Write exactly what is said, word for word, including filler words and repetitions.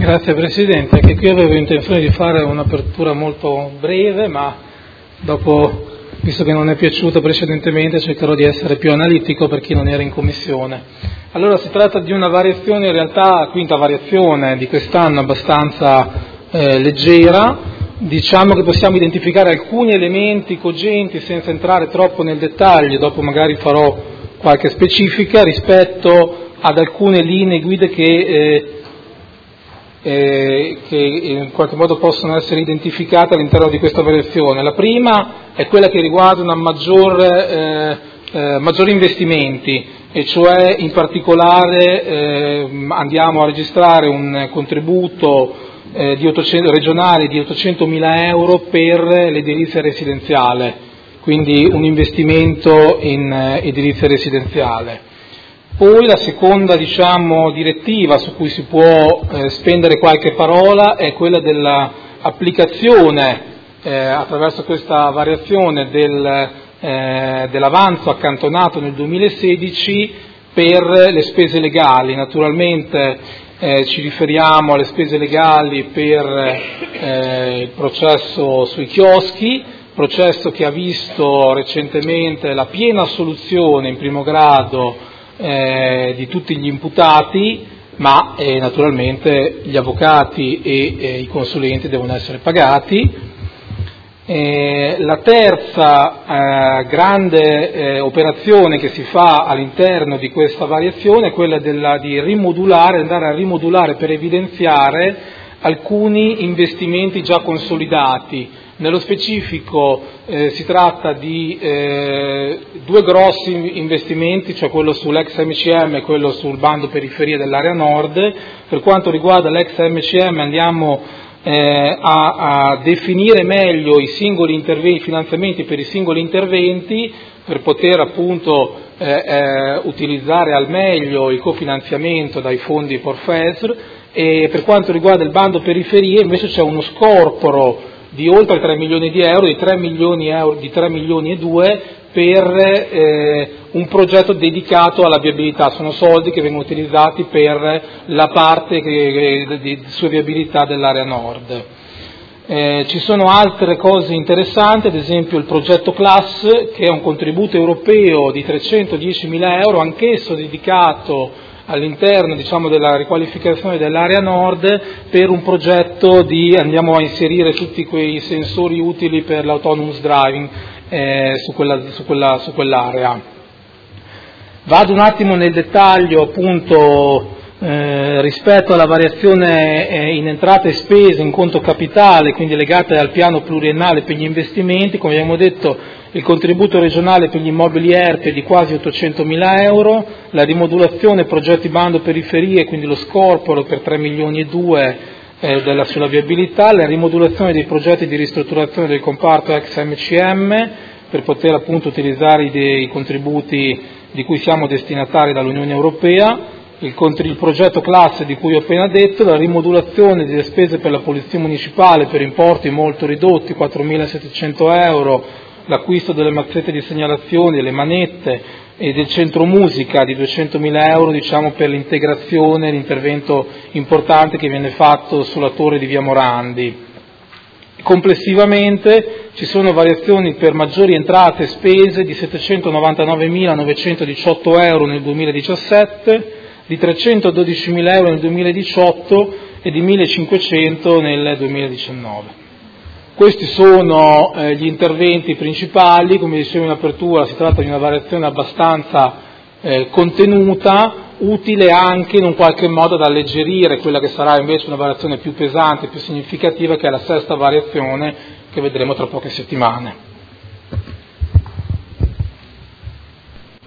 Grazie Presidente, anche qui avevo intenzione di fare un'apertura molto breve, ma dopo, visto che non è piaciuto precedentemente, cercherò di essere più analitico per chi non era in commissione. Allora, si tratta di una variazione, in realtà quinta variazione di quest'anno, abbastanza eh, leggera. Diciamo che possiamo identificare alcuni elementi cogenti senza entrare troppo nel dettaglio, dopo magari farò qualche specifica rispetto ad alcune linee guida che eh, Eh, che in qualche modo possono essere identificate all'interno di questa variazione. La prima è quella che riguarda una maggior, eh, eh, maggiori investimenti, e cioè in particolare eh, andiamo a registrare un contributo eh, di ottocento, regionale di ottocentomila euro per l'edilizia residenziale, quindi un investimento in eh, edilizia residenziale. Poi la seconda, diciamo, direttiva su cui si può eh, spendere qualche parola è quella dell'applicazione eh, attraverso questa variazione del, eh, dell'avanzo accantonato nel duemilasedici per le spese legali. Naturalmente eh, ci riferiamo alle spese legali per eh, il processo sui chioschi, processo che ha visto recentemente la piena assoluzione in primo grado Eh, di tutti gli imputati, ma eh, naturalmente gli avvocati e eh, i consulenti devono essere pagati. Eh, la terza eh, grande eh, operazione che si fa all'interno di questa variazione è quella della, di rimodulare, andare a rimodulare per evidenziare alcuni investimenti già consolidati. Nello specifico eh, si tratta di eh, due grossi investimenti, cioè quello sull'ex M C M e quello sul bando periferie dell'area nord. Per quanto riguarda l'ex M C M andiamo eh, a, a definire meglio i singoli interventi, i finanziamenti per i singoli interventi, per poter appunto eh, eh, utilizzare al meglio il cofinanziamento dai fondi Porfesr. E per quanto riguarda il bando periferie invece c'è uno scorporo di oltre tre milioni di euro, di tre milioni, euro, di tre milioni e due per eh, un progetto dedicato alla viabilità. Sono soldi che vengono utilizzati per la parte che, che, di, di sua viabilità dell'area nord. Eh, ci sono altre cose interessanti, ad esempio il progetto Class, che è un contributo europeo di trecentodiecimila euro, anch'esso dedicato all'interno, diciamo, della riqualificazione dell'area nord per un progetto di, andiamo a inserire tutti quei sensori utili per l'autonomous driving eh, su, quella, su, quella, su quell'area. Vado un attimo nel dettaglio appunto eh, rispetto alla variazione eh, in entrate e spese in conto capitale, quindi legate al piano pluriennale per gli investimenti. Come abbiamo detto, il contributo regionale per gli immobili E R P è di quasi ottocentomila euro, la rimodulazione progetti bando periferie, quindi lo scorporo per tre milioni e due eh, della, sulla viabilità, la rimodulazione dei progetti di ristrutturazione del comparto ex M C M per poter appunto utilizzare i, dei contributi di cui siamo destinatari dall'Unione Europea, il, il progetto classe di cui ho appena detto, la rimodulazione delle spese per la polizia municipale per importi molto ridotti, quattromilasettecento euro, l'acquisto delle mazzette di segnalazione, le manette e del centro musica di duecentomila euro, diciamo, per l'integrazione, l'intervento importante che viene fatto sulla torre di Via Morandi. Complessivamente ci sono variazioni per maggiori entrate e spese di settecentonovantanovemilanovecentodiciotto euro nel duemiladiciassette, di trecentododicimila euro nel duemiladiciotto e di millecinquecento nel duemiladiciannove. Questi sono eh, gli interventi principali. Come dicevo in apertura, si tratta di una variazione abbastanza eh, contenuta, utile anche in un qualche modo ad alleggerire quella che sarà invece una variazione più pesante, più significativa, che è la sesta variazione che vedremo tra poche settimane.